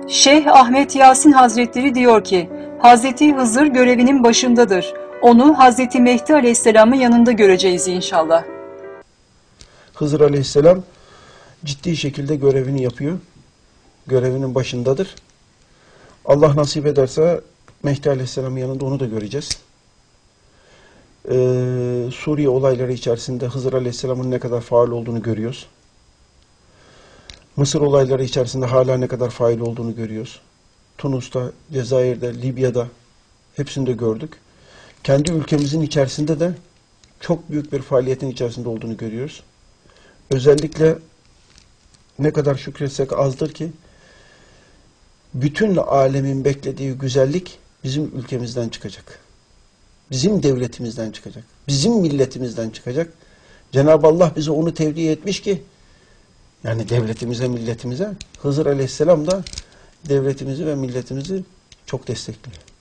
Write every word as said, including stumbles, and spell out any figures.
Şeyh Ahmet Yasin Hazretleri diyor ki, Hazreti Hızır görevinin başındadır. Onu Hazreti Mehdi Aleyhisselam'ın yanında göreceğiz inşallah. Hızır Aleyhisselam ciddi şekilde görevini yapıyor. Görevinin başındadır. Allah nasip ederse Mehdi Aleyhisselam'ın yanında onu da göreceğiz. Ee, Suriye olayları içerisinde Hızır Aleyhisselam'ın ne kadar faal olduğunu görüyoruz. Mısır olayları içerisinde hala ne kadar fail olduğunu görüyoruz. Tunus'ta, Cezayir'de, Libya'da hepsini de gördük. Kendi ülkemizin içerisinde de çok büyük bir faaliyetin içerisinde olduğunu görüyoruz. Özellikle ne kadar şükretsek azdır ki bütün alemin beklediği güzellik bizim ülkemizden çıkacak. Bizim devletimizden çıkacak. Bizim milletimizden çıkacak. Cenab-ı Allah bize onu tevdi etmiş ki yani devletimize, milletimize Hızır Aleyhisselam da devletimizi ve milletimizi çok destekliyor.